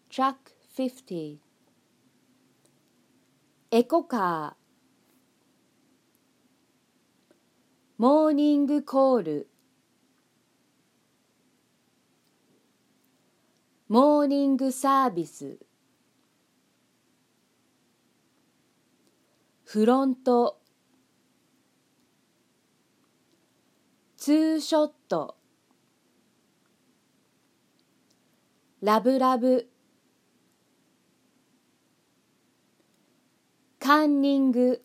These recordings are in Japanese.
Track 50エコカーモーニングコールモーニングサービスフロントツーショットラブラブカンニング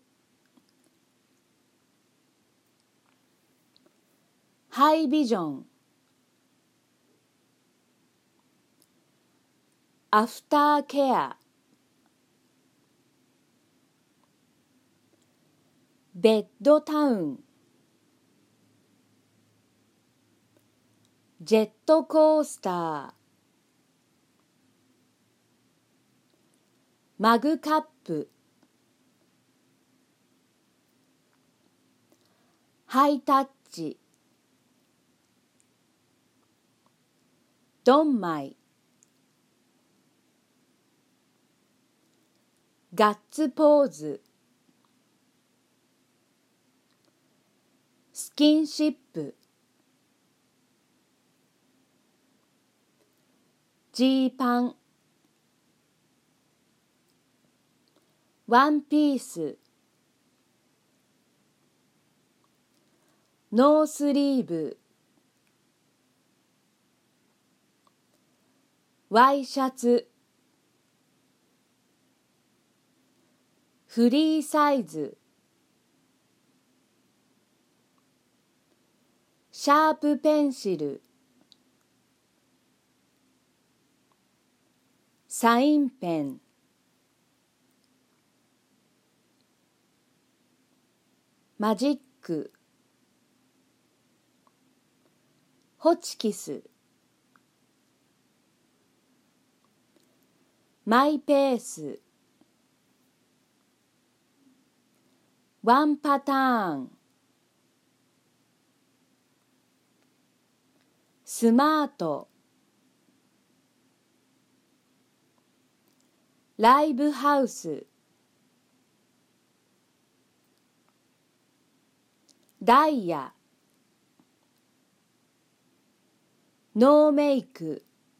ハイビジョンアフターケアベッドタウンジェットコースターマグカップハイタッチドンマイガッツポーズスキンシップジーパンワンピースノースリーブワイシャツフリーサイズシャープペンシルサインペンマジックホチキスマイペースワンパターンスマートライブハウスダイヤノーメイク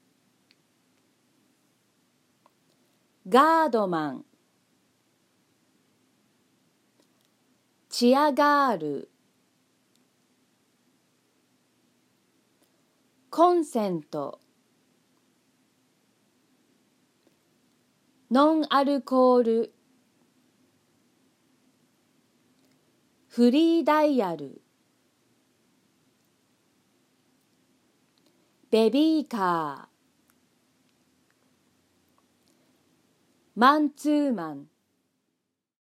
ガードマンチアガールコンセントノンアルコールフリーダイヤルベビーカーマンツーマン